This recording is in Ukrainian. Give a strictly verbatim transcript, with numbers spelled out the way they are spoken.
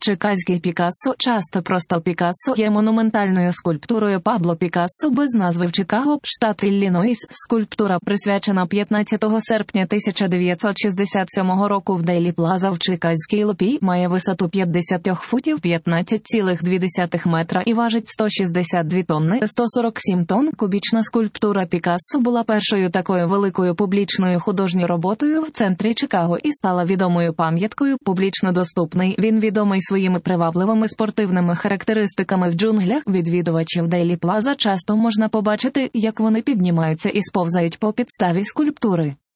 Чиказький Пікассо, часто просто Пікассо, є монументальною скульптурою Пабло Пікассо без назви в Чикаго, штат Іллінойс. Скульптура присвячена п'ятнадцятого серпня тисяча дев'ятсот шістдесят сьомого року в Дейлі Плаза в Чиказькій Лопі, має висоту п'ятдесят футів п'ятнадцять цілих дві десятих метра і важить сто шістдесят дві тонни сто сорок сім тонн. Кубічна скульптура Пікассо була першою такою великою публічною художньою роботою в центрі Чикаго і стала відомою пам'яткою, публічно доступний. Він відомий своїми привабливими спортивними характеристиками в джунглях. Відвідувачів Дейлі Плаза часто можна побачити, як вони піднімаються і сповзають по підставі скульптури.